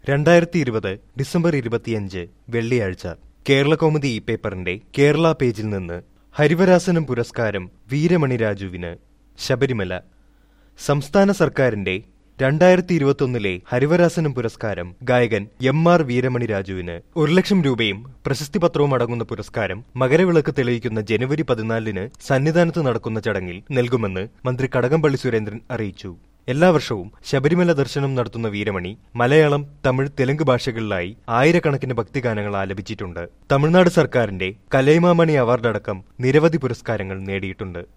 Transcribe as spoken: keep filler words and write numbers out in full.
രണ്ടായിരത്തി ഇരുപത് ഡിസംബർ ഇരുപത്തിയഞ്ച് വെള്ളിയാഴ്ച കേരളകൗമുദി ഈ പേപ്പറിന്റെ കേരള പേജിൽ നിന്ന് ഹരിവരാസനം പുരസ്കാരം വീരമണി രാജുവിന്. ശബരിമല സംസ്ഥാന സർക്കാരിന്റെ രണ്ടായിരത്തി ഇരുപത്തിയൊന്നിലെ ഹരിവരാസനം പുരസ്കാരം ഗായകൻ എം ആർ വീരമണി രാജുവിന്. ഒരു ലക്ഷം രൂപയും പ്രശസ്തിപത്രവും അടങ്ങുന്ന പുരസ്കാരം മകരവിളക്ക് തെളിയിക്കുന്ന ജനുവരി പതിനാലിന് സന്നിധാനത്ത് നടക്കുന്ന ചടങ്ങിൽ നൽകുമെന്ന് മന്ത്രി കടകംപള്ളി സുരേന്ദ്രൻ അറിയിച്ചു. എല്ലാ വർഷവും ശബരിമല ദർശനം നടത്തുന്ന വീരമണി മലയാളം, തമിഴ്, തെലുങ്ക് ഭാഷകളിലായി ആയിരക്കണക്കിന് ഭക്തിഗാനങ്ങൾ ആലപിച്ചിട്ടുണ്ട്. തമിഴ്നാട് സർക്കാരിന്റെ കലൈമാമണി അവാർഡ് അടക്കം നിരവധി പുരസ്കാരങ്ങൾ നേടിയിട്ടുണ്ട്.